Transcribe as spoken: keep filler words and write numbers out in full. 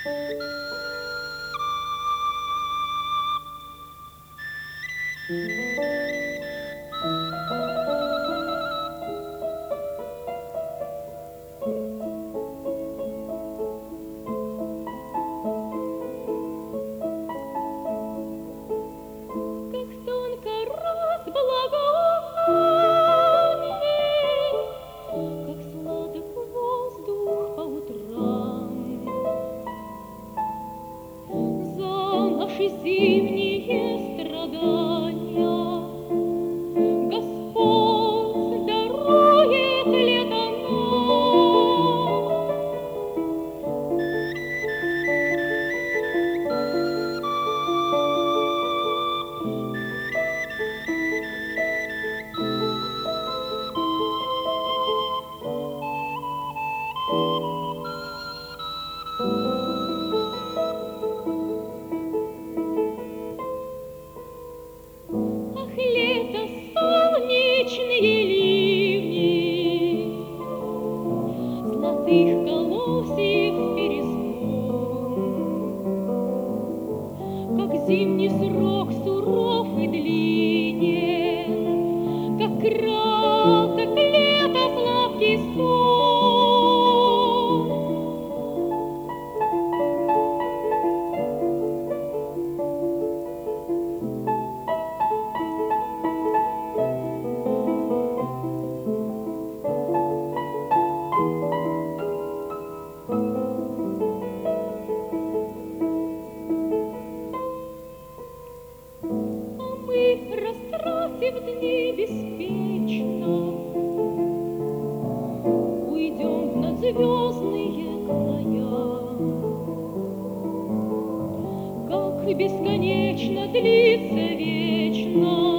Зимние страдания Господь дарует лето нам. Ах, лето, солнечные ливни, золотых колосьев перезвон, как зимний срок суров и длинен, как краток лето сладкий сон. Растратив дни беспечно, уйдем в надзвездные края. Как бесконечно длится вечно